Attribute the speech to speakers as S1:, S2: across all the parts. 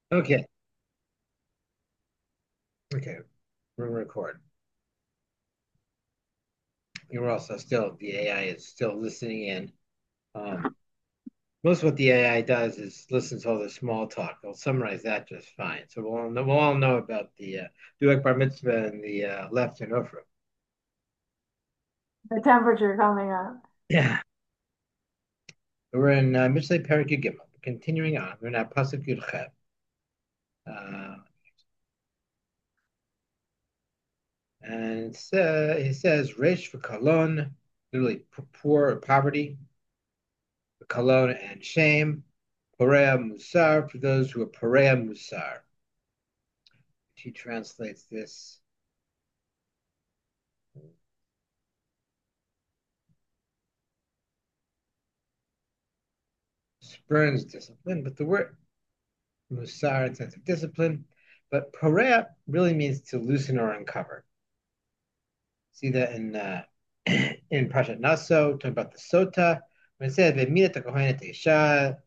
S1: Okay. Okay. We're gonna record. You're also still the AI is still listening in. Um, Most of what the AI does is listen to all the small talk. I'll summarize that just fine. So we'll all know about the Buick Bar Mitzvah and the left and Ofra.
S2: The temperature coming up.
S1: Yeah. We're in Mishlei Perik Yud Gimel. Continuing on, we're now Pasuk Yud Chet. Uh, and it says Resh for Kalon, literally poor or poverty, Kalon and shame, Porea Musar for those who are Porea Musar. She translates this spurns discipline, but the word Musar in sense of discipline, but Porea really means to loosen or uncover. See that in in Parshat Naso, talking about the Sota, when it says "Ve'midat hakohenet isha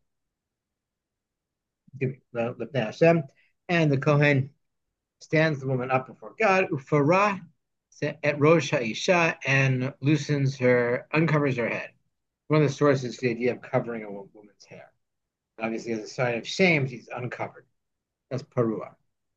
S1: l'pnei Hashem," and the Kohen stands the woman up before God, Ufara at Rosh Ha'isha, and uncovers her head. One of the sources is the idea of covering a woman's hair. Obviously, as a sign of shame, she's uncovered. That's parua.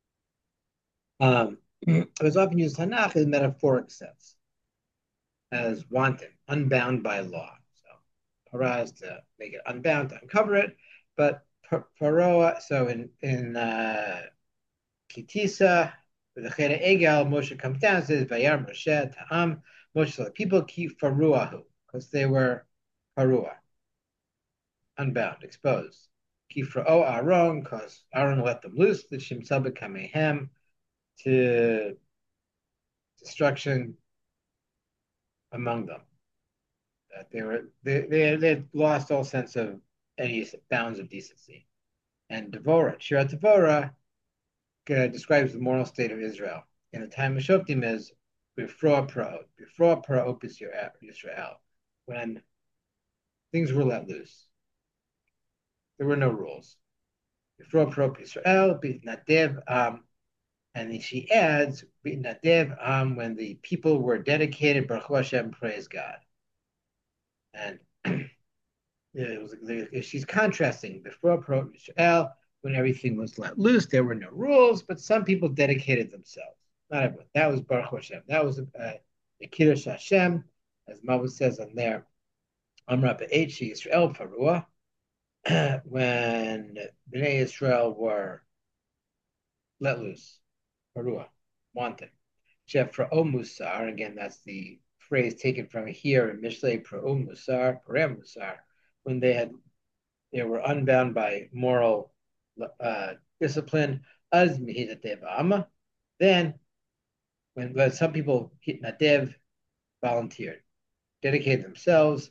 S1: It was often used in Tanakh in metaphoric sense as wanton, unbound by law. So para is to make it unbound, to uncover it, but paroa. So in Kitisa, with the Cheda Egel, Moshe comes down and says, "Vayar Moshe Ta'am Moshe." So the people keep faruahu because they were parua, unbound, exposed. Kifra'o Aaron, because Aaron let them loose, the Shimsel Kamehem to destruction among them. That they had lost all sense of any bounds of decency. And Devorah, Shirat Devorah, describes the moral state of Israel. In the time of Shoftim is before Para Opus Yisrael, when things were let loose. There were no rules. Before Para Opus Yisrael, Nadev, and then she adds, Nadev, when the people were dedicated, Baruch Hashem, praise God. And she's contrasting before Pro Israel, when everything was let loose, there were no rules, but some people dedicated themselves. Not everyone. That was Baruch Hashem. That was the Kiddush Hashem, as Mavus says on there. Amra Be'echi Israel Parua, when Bnei Israel were let loose, Parua, wanted. Chef Pra'o Musar, again, that's the phrase taken from here in Mishlei Pra'o Musar, Parem Musar, when they were unbound by moral discipline. As then when some people nadev volunteered, dedicated themselves.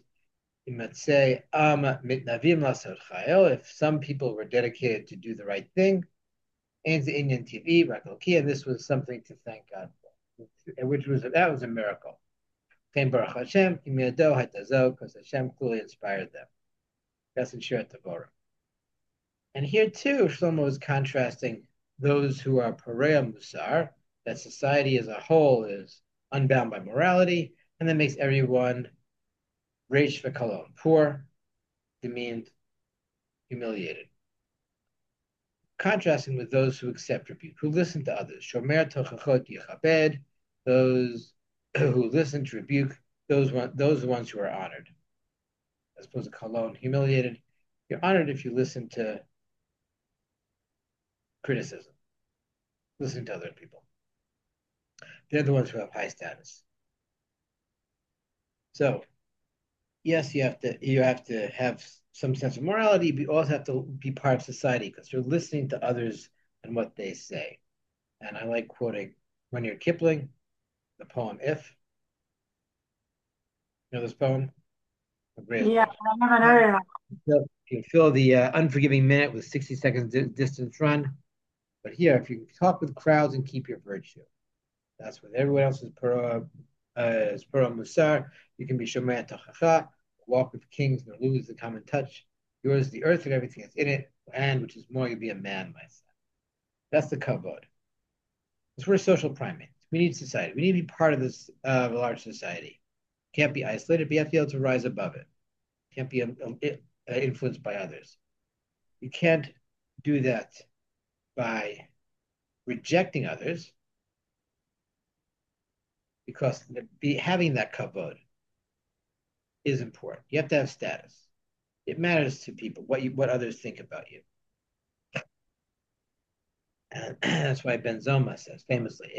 S1: If some people were dedicated to do the right thing, and this was something to thank God for, which was that was a miracle. Because Hashem clearly inspired them. That's in Shirat Devorah. And here too, Shlomo is contrasting those who are Pareya Musar, that society as a whole is unbound by morality, and that makes everyone Reish V'Kalon, poor, demeaned, humiliated. Contrasting with those who accept rebuke, who listen to others. Shomer Tochachot Yichabed, those who listen to rebuke, those are the ones who are honored. As opposed to Kalon, humiliated. You're honored if you listen to criticism, listen to other people. They're the ones who have high status. So yes, you have to have some sense of morality, but you also have to be part of society because you're listening to others and what they say. And I like quoting Rudyard Kipling, the poem "If." You know this poem? The greatest
S2: Yeah,
S1: poem.
S2: I haven't
S1: Yeah.
S2: heard of
S1: So you can fill the unforgiving minute with 60 seconds distance run. But here, if you talk with crowds and keep your virtue, that's what everyone else is pura musar. You can be shomer tochacha, walk with kings, nor lose the common touch. Yours is the earth and everything that's in it, and which is more, you'll be a man, my son. That's the kavod. Because we're social primates. We need society. We need to be part of this large society. Can't be isolated, but you have to be able to rise above it. Can't be influenced by others. You can't do that by rejecting others because having that kavod is important. You have to have status. It matters to people what others think about you. And that's why Ben Zoma says famously,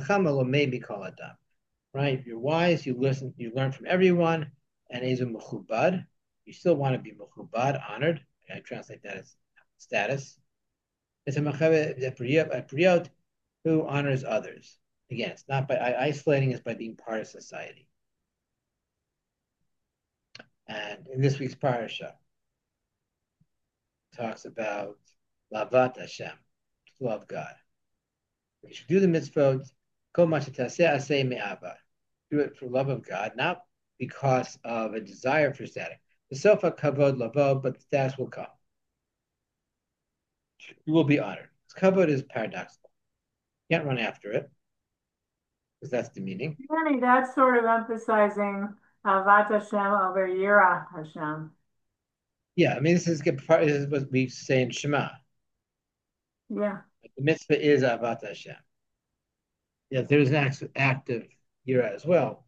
S1: right? If you're wise, you listen, you learn from everyone, and Ezu Mechubad, you still want to be Mechubad, honored. I translate that as status. It's a Mechabe who honors others. Again, it's not by isolating, it's by being part of society. And in this week's parasha, talks about Lavat Hashem, to love God. We should do the mitzvot, do it for love of God, not because of a desire for status. The sofa kavod lavo, but the status will come. You will be honored. Kavod is paradoxical. You can't run after it, because that's the meaning.
S2: Danny, that's sort of emphasizing Avat Hashem over Yirah Hashem.
S1: Yeah, I mean, this is what we say in Shema.
S2: Yeah.
S1: The mitzvah is Avat Hashem. Yeah, there's an act of Yirah as well.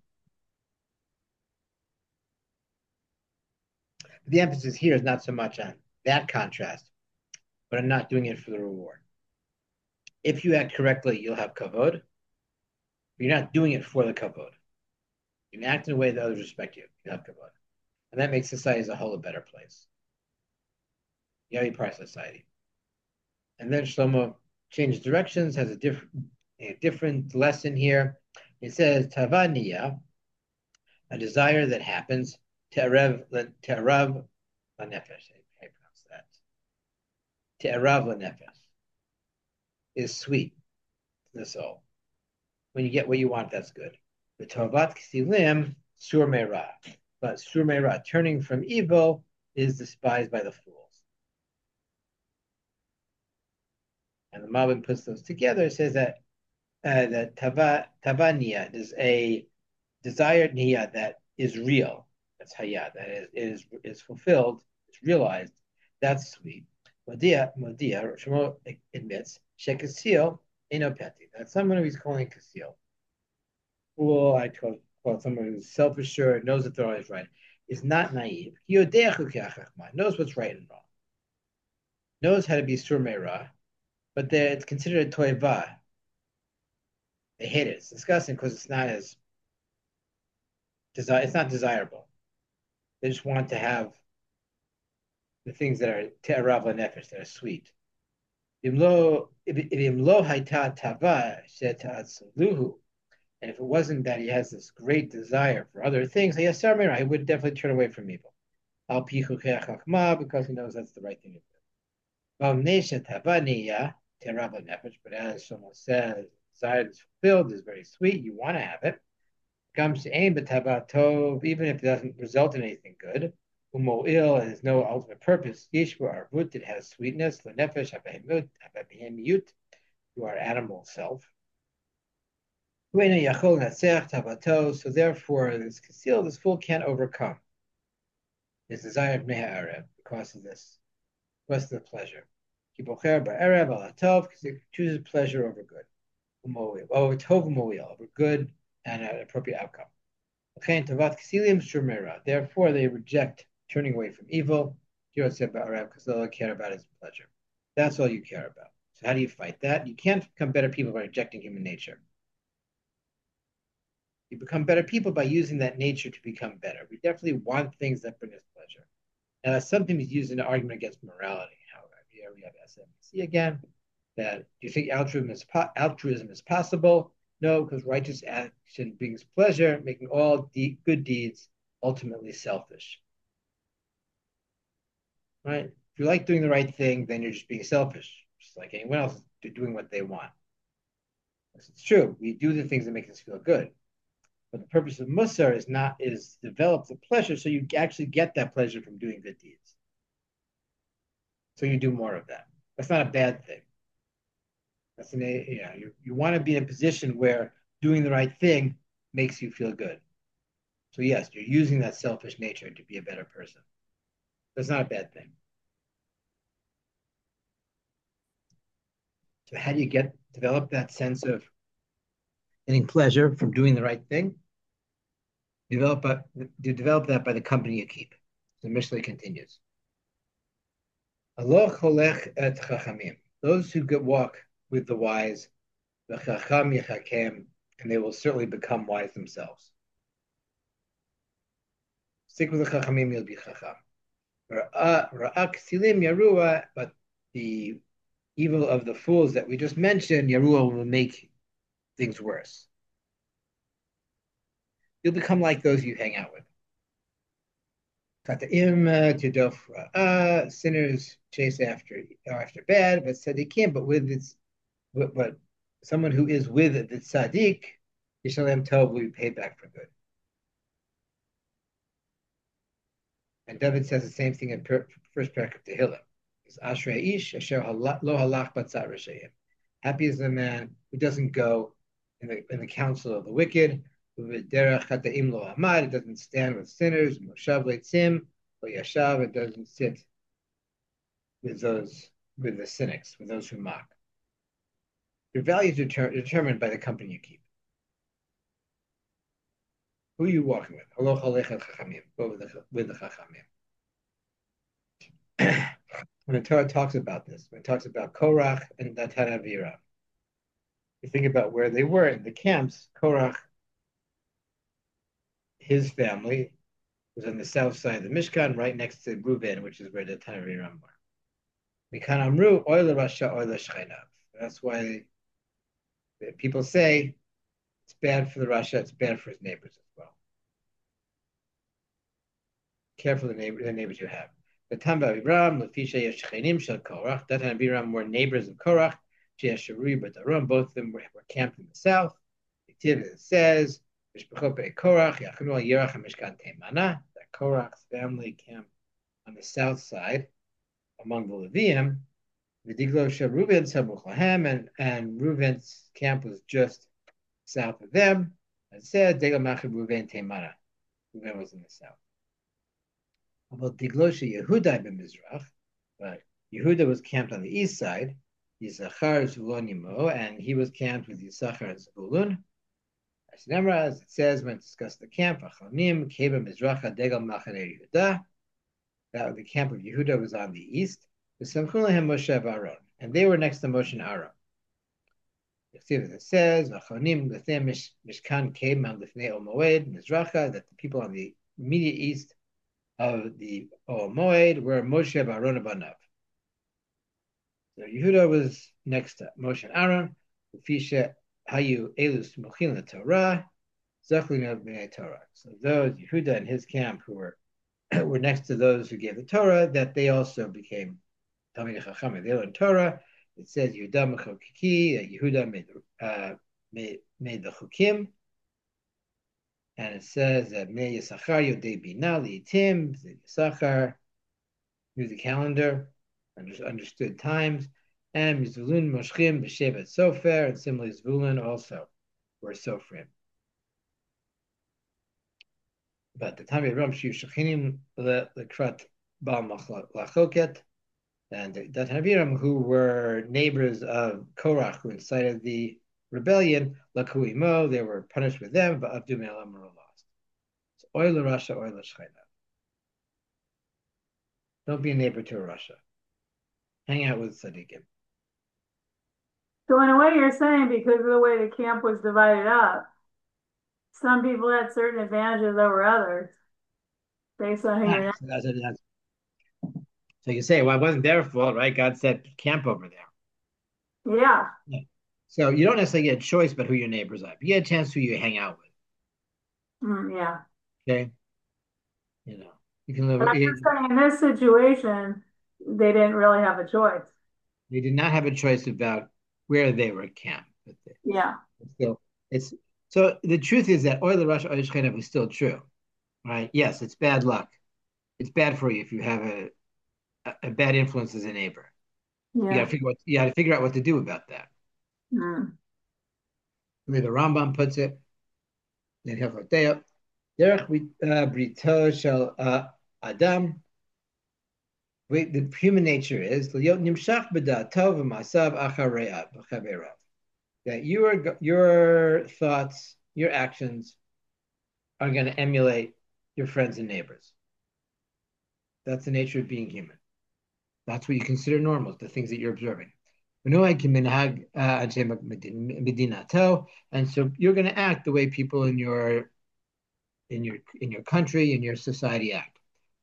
S1: The emphasis here is not so much on that contrast, but on not doing it for the reward. If you act correctly, you'll have kavod. But you're not doing it for the kavod. You can act in a way that others respect you. You have kavod. And that makes society as a whole a better place. You have to be part of society. And then Shlomo changes directions, has a different lesson here. It says, Tavaniya, a desire that happens, Te'arav lanefesh. How do you pronounce that? Te'arav lanefesh is sweet to the soul. When you get what you want, that's good. The Tovat Kisilim, Sur Meira. But Sur Meira, turning from evil, is despised by the fools. And the Malbim puts those together, says that Tavaniya is a desired niya that is real. That's hayat, that is fulfilled, it's realized. That's sweet. Modia, Shmuel admits, Shekasil, Enopeti. That's someone who he's calling Kasil. Fool, I call someone who's self-assured, knows that they're always right, is not naive. Knows what's right and wrong. Knows how to be surmeira, but it's considered a toiva. They hate it. It's disgusting because it's not desirable. They just want to have the things that are te'arav nefesh, that are sweet. And if it wasn't that he has this great desire for other things, he would definitely turn away from evil. Because he knows that's the right thing to do. But as someone says, desire is fulfilled, is very sweet, you want to have it. Comes to aim tov, even if it doesn't result in anything good. Umo'il has no ultimate purpose. Yishua arvut, it has sweetness. Lenefesh habehemiyut, to our animal self. So therefore, this conceal, this fool can't overcome his desire of me'arev because of this, because of the pleasure. Because he chooses pleasure over good. Over good and an appropriate outcome. Therefore, they reject turning away from evil because all they care about is pleasure. That's all you care about. So how do you fight that? You can't become better people by rejecting human nature. You become better people by using that nature to become better. We definitely want things that bring us pleasure. And that's sometimes used in an argument against morality. However, here we have SMC again. That do you think altruism is possible? No, because righteous action brings pleasure, making all good deeds ultimately selfish. Right? If you like doing the right thing, then you're just being selfish, just like anyone else doing what they want. It's true. We do the things that make us feel good. But the purpose of Musar is to develop the pleasure so you actually get that pleasure from doing good deeds. So you do more of that. That's not a bad thing. That's you want to be in a position where doing the right thing makes you feel good. So yes, you're using that selfish nature to be a better person. That's not a bad thing. So how do you develop that sense of getting pleasure from doing the right thing? You develop that by the company you keep. The Mishnah continues. Aloch holech et chachamim. Those who walk with the wise, the chacham yechakem, and they will certainly become wise themselves. Stick with the chachamim, you'll be chacham. Ra'ak silim yarua, but the evil of the fools that we just mentioned, yarua, will make things worse. You'll become like those you hang out with. Sinners chase after bad, but tzaddikim, but someone who is with the tzaddik, Yishalem Tov will be paid back for good. And David says the same thing in first parak of Tehillim. It's Ashrei Ish Asher Lo Halach Batzat Rishayim. Happy is the man who doesn't go in the counsel of the wicked. It doesn't stand with sinners. Moshav Leitzim or Yashav. It doesn't sit with the cynics, with those who mock. Your values are determined by the company you keep. Who are you walking with? Haloch Alecha Chachamim. Go with the Chachamim. When the Torah talks about this, when it talks about Korach and Datan Aviram, you think about where they were in the camps. Korach, his family, was on the south side of the Mishkan, right next to Reuben, which is where Datan Aviram were. Mikan Amru, Oila Rasha, Oila Shcheinav. That's why people say it's bad for the Rasha, it's bad for his neighbors as well. Careful the neighbors you have. Datan Aviram, Lefisha Yeshchenim Shel Korach. Datan Aviram were neighbors of Korach. Both of them were camped in the south. It says, that Korach's family camped on the south side among the Levium. And Reuben's camp was just south of them. It said, Reuben was in the south. About Diglosha Yehuda b'Mizrach, but Yehuda was camped on the east side. Yisachar Zvulun Yimo, and he was camped with Yisachar and Zvulun. As it says when it discussed the camp, Achonim, Keba Mizracha, Degal Machane Yehuda. That the camp of Yehuda was on the east. Moshe and Aaron, and they were next to Moshe and Aaron. It says, Achonim Gathem Mishkan Keba Lifnei Omoed Mizracha, that the people on the immediate east of the Moed were Moshe and Aaron Abanav. So Yehuda was next to Moshe and Aaron. Fisha Hayu Elus Mochin Torah, Zachlin Bnei Torah. So those Yehuda and his camp who were next to those who gave the Torah, that they also became Talmidei Chachamim. They learned Torah. It says Yehuda Mechokiki, that Yehuda made the Chukim. And it says that Bnei Yisachar Yodei Bina Liitim, Yisachar knew the calendar, understood times, and Zvulun Moshchim b'Shevet Sofer, and similarly Zvulun also were Sofrim. But the time of Ram Shiv Shechinim Lekrat Bal Lachoket, and the Datan who were neighbors of Korach, who incited the rebellion, Lakuimo, they were punished with them, but Abdu Me'alam were lost. So Oila Rasha, Oila Shcheinav. Don't be a neighbor to a Rasha. Hang out with tzaddikim.
S2: So in a way you're saying because of the way the camp was divided up, some people had certain advantages over others based on who you're
S1: So you say, well, it wasn't their fault, right? God said camp over there.
S2: Yeah.
S1: So you don't necessarily get a choice about who your neighbors are. You get a chance who you hang out with.
S2: Yeah.
S1: Okay. You can live.
S2: But I'm just saying in this situation, they didn't really have a choice.
S1: They did not have a choice about where they were camped.
S2: Yeah.
S1: So the truth is that Oil Russia Oil Shcheinav is still true, right? Yes, it's bad luck. It's bad for you if you have a bad influence as a neighbor.
S2: Yeah.
S1: You got to figure out what to do about that.
S2: Mm.
S1: The way the Rambam puts it, in Hilchot Deah, Derech Brito Shel Adam. The human nature is that your thoughts, your actions are going to emulate your friends and neighbors. That's the nature of being human. That's what you consider normal, the things that you're observing. And so you're going to act the way people in your country, in your society act.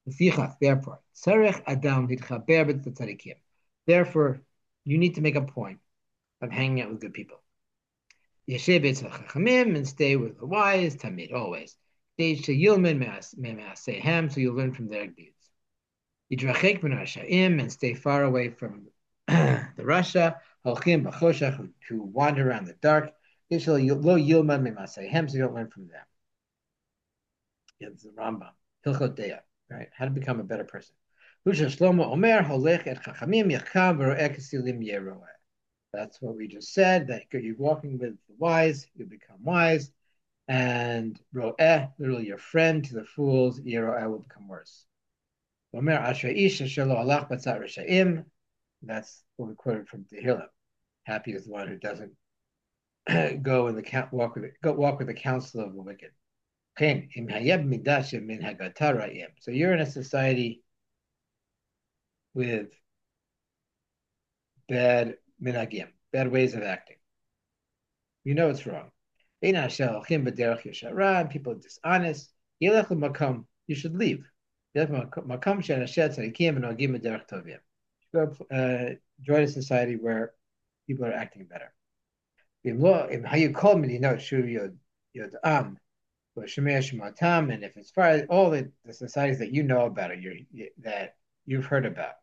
S1: Therefore, you need to make a point of hanging out with good people. And stay with the wise, tamid, always. So you'll learn from their deeds. And stay far away from the Russia, who wander around the dark. So you don't learn from them. It's the Rambam, Hilchot Deah, right? How to become a better person. That's what we just said, that you're walking with the wise, you become wise. And ro'eh, literally your friend to the fools, yero'eh will become worse. That's what we quoted from Tehillim. Happy is the one who doesn't walk with the counsel of the wicked. So you're in a society with bad minhagim, bad ways of acting. You know it's wrong. People are dishonest. You should leave. Join a society where people are acting better. And if as far as all the societies that you know about, or that you've heard about,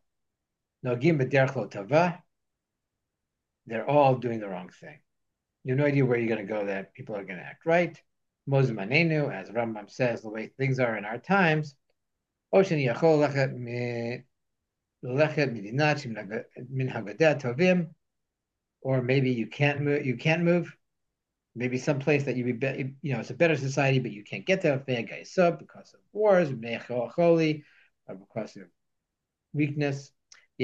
S1: they're all doing the wrong thing. You have no idea where you're going to go that people are going to act right. Moshe Manenu, as Rambam says, the way things are in our times, or maybe you can't move. You can't move. Maybe some place that you be, it's a better society, but you can't get there because of wars, or because of weakness.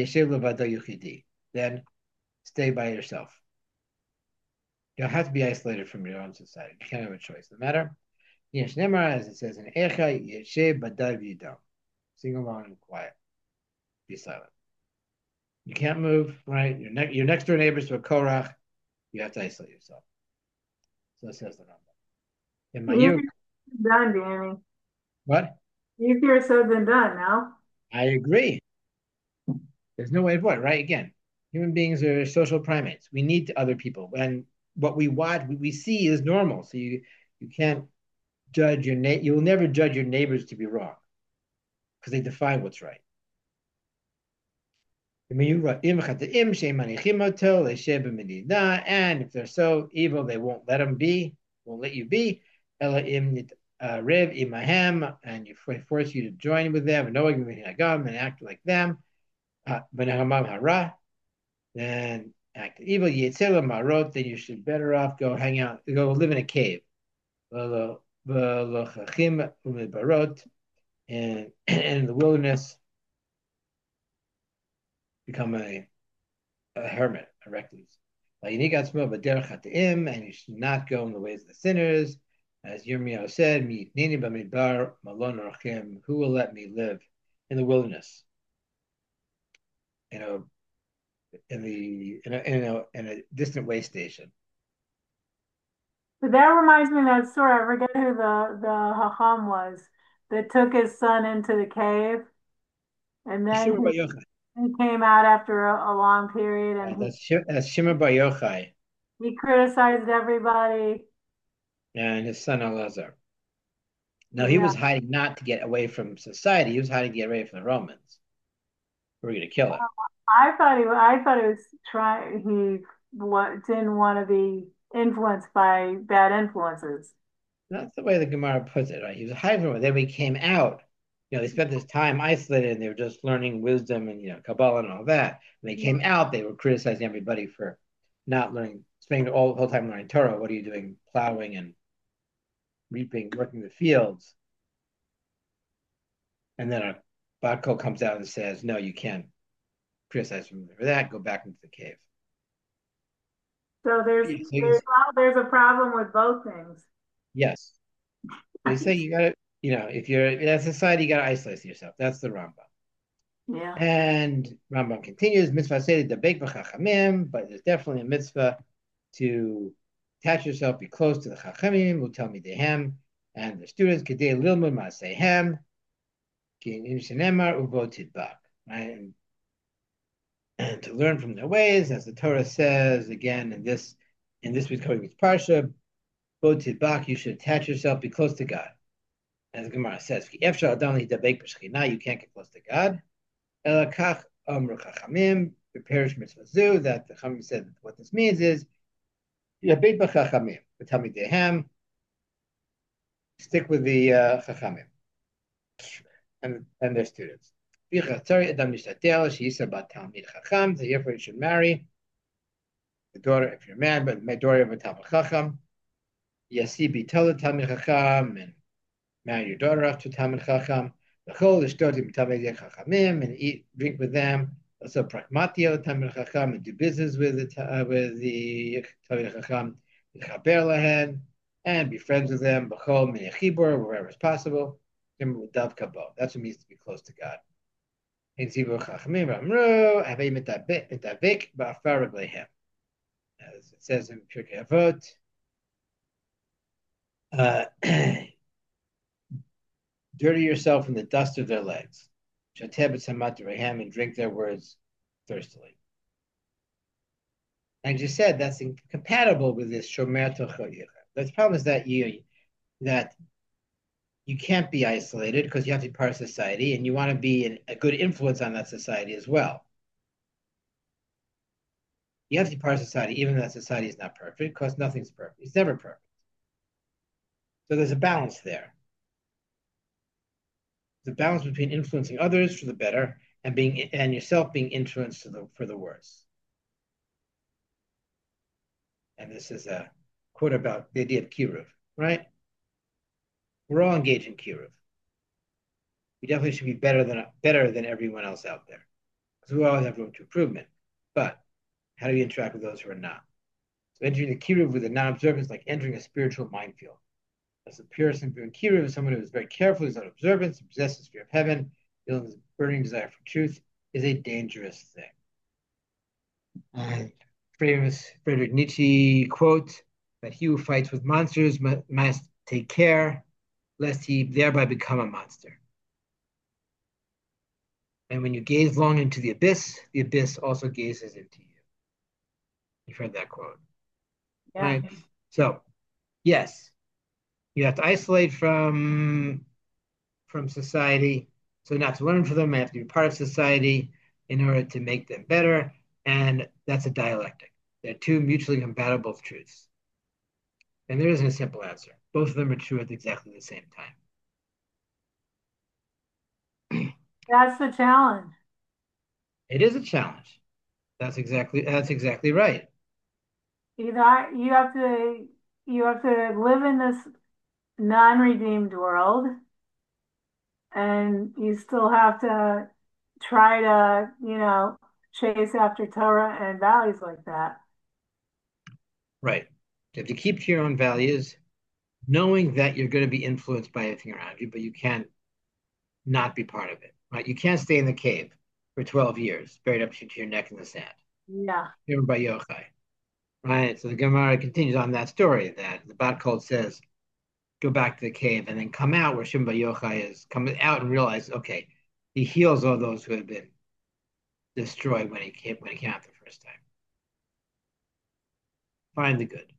S1: Then stay by yourself. You'll have to be isolated from your own society. You can't have a choice. No matter. As it says in Echa, Yeshev Badav Yidam. Sing along and quiet. Be silent. You can't move, right? Your next door neighbors to a Korach. You have to isolate yourself. So it says the Rambam. In
S2: Easier
S1: Mayuk,
S2: done, Danny.
S1: what?
S2: Easier said than done now.
S1: I agree. There's no way to avoid it, right? Again, human beings are social primates. We need other people. When what we watch, we see is normal. So you can't judge you will never judge your neighbors to be wrong because they define what's right. And if they're so evil, they won't let them be, won't let you be. And you force you to join with them and act like them. Then act evil. Then you should better off go hang out, go live in a cave. And in the wilderness, become a hermit, a recluse. And you should not go in the ways of the sinners. As Yirmiyahu said, who will let me live in the wilderness? In a distant way station.
S2: But that reminds me of that story. I forget who the Hacham was that took his son into the cave, and then
S1: Shimon Bar Yochai.
S2: he came out after a long period, and
S1: That's Shimon Bar Yochai
S2: he criticized everybody.
S1: and his son Elazar. Now he
S2: Yeah,
S1: was hiding not to get away from society. He was hiding to get away from the Romans who were going to kill him.
S2: I thought he was trying. Didn't want to be influenced by bad influences.
S1: That's the way the Gemara puts it, right? He was hiding from it. Then when he came out, they spent this time isolated and they were just learning wisdom and Kabbalah and all that. When they came out, they were criticizing everybody for not learning, spending all the whole time learning Torah, what are you doing? Plowing and reaping, working the fields. And then a Bat comes out and says, no, you can't criticize him for that. Go back into the cave.
S2: So there's
S1: So
S2: there's there's a problem with both things.
S1: yes. They say you got to, if you're in a society, you got to isolate yourself. That's the Rambam.
S2: Yeah.
S1: And Rambam continues, mitzvah say the bake v'chachamim, but there's definitely a mitzvah to attach yourself, be close to the chachamim, will tell me dehem, and the students, kedei lilmud ma'asehem, ki nishenemar uvo tidbak, right? And to learn from their ways, as the Torah says again in this week's coming week's parsha, bo tidbak, you should attach yourself, be close to God. As the Gemara says, you can't get close to God. Elakach Amru Chachamim, the parish mitzvah zu, that the Chachamim said what this means is Yabeit b'Chachamim, the Talmid Dehem, stick with the Chachamim and their students. Therefore, you should marry the daughter if you're married, but the daughter of a Talmid Chacham. Yasi b'Tola Talmid Chacham, and marry your daughter off to Talmid Chacham. And eat, drink with them. Also, pragmatio Talmid Chacham, and do business with the Talmid Chacham. And be friends with them. Wherever is possible. That's what it means to be close to God. As it says in Pirkei Avot, dirty yourself in the dust of their legs. And drink their words thirstily. And you said that's incompatible with this shomer tochoyecha. The problem is that you can't be isolated because you have to be part of society and you want to be a good influence on that society as well. You have to be part of society, even though that society is not perfect, because nothing's perfect. It's never perfect. So there's a balance there. The balance between influencing others for the better and yourself being influenced for the worse. And this is a quote about the idea of kiruv, right? We're all engaged in kiruv. We definitely should be better than everyone else out there, because we all have room to improvement. But how do you interact with those who are not? So entering the kiruv with a non-observant is like entering a spiritual minefield. As the purest and pure kiruv is someone who is very careful, who's on observance, who possesses fear of heaven, feels a burning desire for truth, is a dangerous thing. And famous Friedrich Nietzsche quote that he who fights with monsters must take care lest he thereby become a monster. And when you gaze long into the abyss also gazes into you. You've heard that quote.
S2: Yeah.
S1: Right? So, yes, you have to isolate from society. So not to learn from them, I have to be part of society in order to make them better. And that's a dialectic. They're two mutually compatible truths. And there isn't a simple answer. Both of them are true at exactly the same time.
S2: That's the challenge.
S1: It is a challenge. That's exactly right.
S2: You have to live in this non-redeemed world, and you still have to try to, chase after Torah and values like that.
S1: Right. You have to keep to your own values, knowing that you're going to be influenced by everything around you, but you can't not be part of it. Right? You can't stay in the cave for 12 years, buried up to your neck in the sand.
S2: Yeah.
S1: Remember by Yochai. Right. So the Gemara continues on that story that the Bat Kol says, go back to the cave and then come out where Shimba Yochai is, come out and realize, okay, he heals all those who have been destroyed when he came out the first time. Find the good.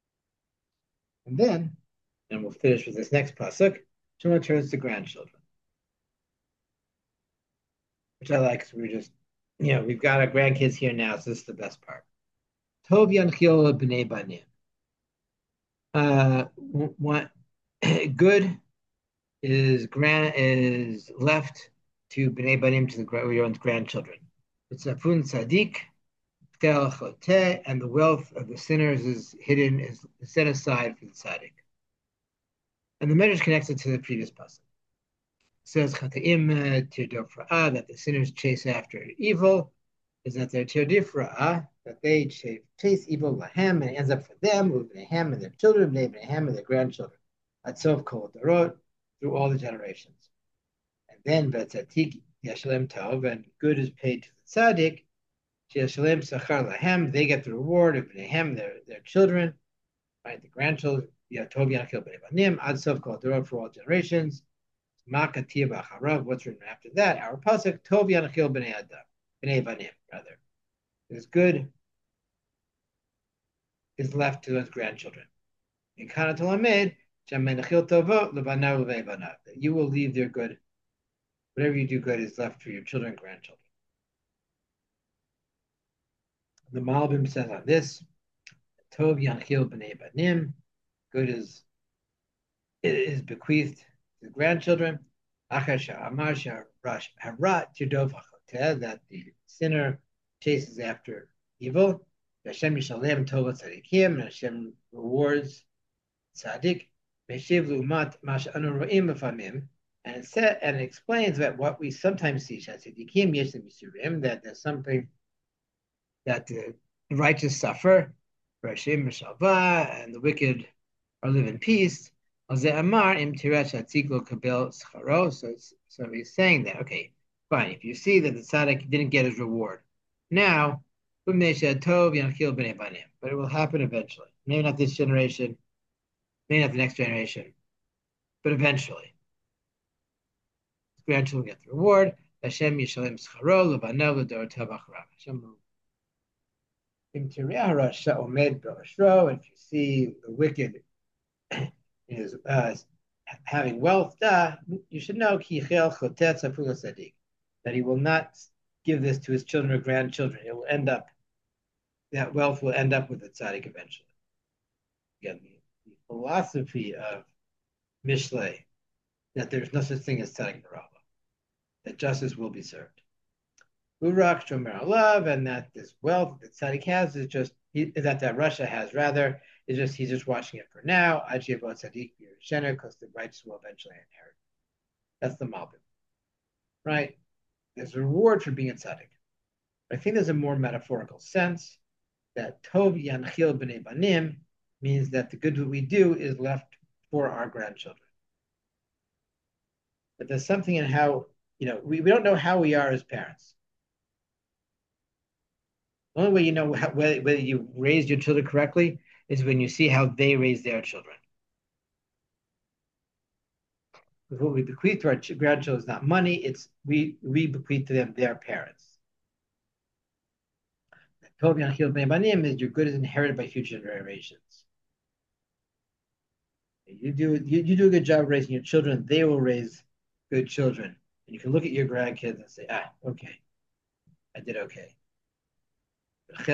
S1: And we'll finish with this next pasuk. Shimon turns to grandchildren, which I like because we've got our grandkids here now, so this is the best part. Tov yanchil b'nei banim. Good is left to b'nei banim, to your own grandchildren. It's a fun tzaddik, and the wealth of the sinners is hidden, is set aside for the tzaddik. And the measure is connected to the previous pasuk. It says Chataim tirdofra'ah, that the sinners chase after evil, is that they're tirdifra'ah, that they chase evil lahem, and it ends up for them, uvnehem and their children, bnei and their grandchildren, atzov kol darot, through all the generations. And then v'tzadik yashalem tov, and good is paid to the tzaddik, yashalem sachar lahem, they get the reward of bneihem, their children, right, the grandchildren, yatov yanchil bnei banim, atzov kol darot, for all generations. Makatir b'acharav, what's written after that? Our pasuk, tov yanchil bnei adam, bnei banim, rather. Is good is left to his grandchildren. In Kana Tolamed, that you will leave their good. Whatever you do good is left for your children and grandchildren. The Malbim says on this, Tov Yanchil B'nei Banim, good is bequeathed to the grandchildren. That the sinner chases after evil. Hashem Yishalem Tov Tzadikim, and Hashem rewards tzaddik. Meshiv Lumat Mash Anu Ro'im B'Famim, and it explains that what we sometimes see, Tzadikim Yeshem Yisurim, that there's something that the righteous suffer, Hashem Mishalva, and the wicked are live in peace. So he's saying that, okay, fine, if you see that the tzaddik didn't get his reward, now, but it will happen eventually. Maybe not this generation, maybe not the next generation, but eventually. His grandchildren get the reward. Hashem Yishalem Scharo, L'banav L'dorotav Acharav. Hashem will. If you see the wicked is having wealth, you should know that he will not give this to his children or grandchildren. It will end up, that wealth will end up with the tzaddik eventually. Again, the philosophy of Mishlei, that there's no such thing as tzaddik merava, that justice will be served. Urak shomer alav, and that this wealth that tzaddik has is just that Russia has rather is just he's just watching it for now. Ajiyavot tzaddik b'Yerushalayim, because the righteous will eventually inherit. That's the malbim, right? There's a reward for being a tzaddik. But I think there's a more metaphorical sense that tov yanchil b'nei banim means that the good that we do is left for our grandchildren. But there's something in how, we don't know how we are as parents. The only way you know whether you raised your children correctly is when you see how they raise their children. Because what we bequeath to our grandchildren is not money, it's we bequeath to them their parents. Tov Yanchil Bnei Banim is your good is inherited by future generations. You do a good job raising your children, they will raise good children. And you can look at your grandkids and say, okay, I did okay. But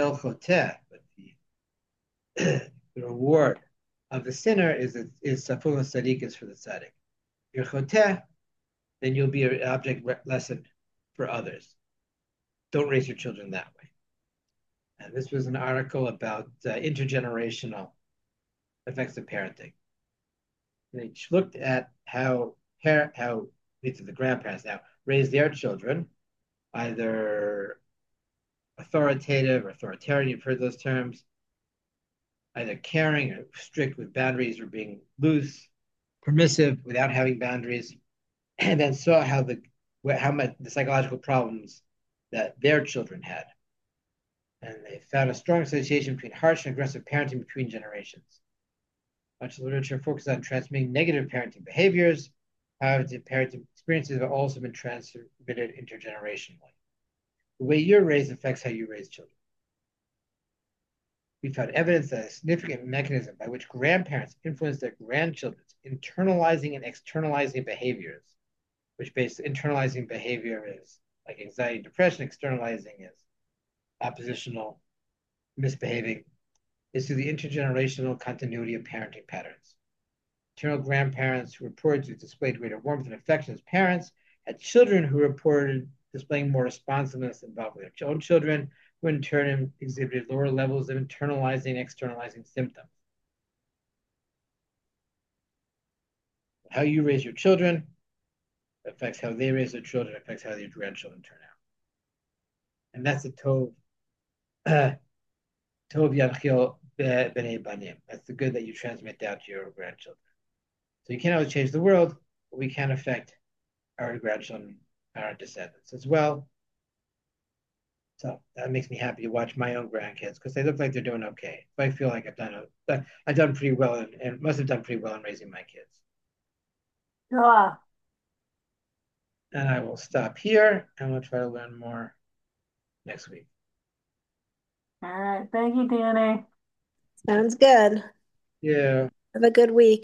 S1: the reward of the sinner is Saful Sadiq for the tzaddik. You're choteh, then you'll be an object lesson for others. Don't raise your children that way. And this was an article about intergenerational effects of parenting. They looked at how the grandparents now raise their children, either authoritative or authoritarian, you've heard those terms, either caring or strict with boundaries or being loose, permissive without having boundaries, and then saw how much the psychological problems that their children had. And they found a strong association between harsh and aggressive parenting between generations. Much of the literature focuses on transmitting negative parenting behaviors. However, the parenting experiences have also been transmitted intergenerationally. The way you're raised affects how you raise children. We found evidence that a significant mechanism by which grandparents influence their grandchildren's internalizing and externalizing behaviors, which internalizing behavior is like anxiety, depression, externalizing is oppositional, misbehaving, is through the intergenerational continuity of parenting patterns. Maternal grandparents who reported to displayed greater warmth and affection as parents had children who reported displaying more responsiveness involved with their own children, who in turn exhibited lower levels of internalizing and externalizing symptoms. How you raise your children affects how they raise their children, affects how their grandchildren turn out. And that's the Tov, Tov Yanchil B'nei Banim. That's the good that you transmit down to your grandchildren. So you can't always change the world, but we can affect our grandchildren, our descendants as well. So that makes me happy to watch my own grandkids because they look like they're doing okay. So I feel like I've done pretty well and must have done pretty well in raising my kids.
S2: Ah,
S1: And I will stop here and we'll try to learn more next week.
S2: all right. Thank you, Danny.
S3: Sounds good.
S1: Yeah.
S3: Have a good week.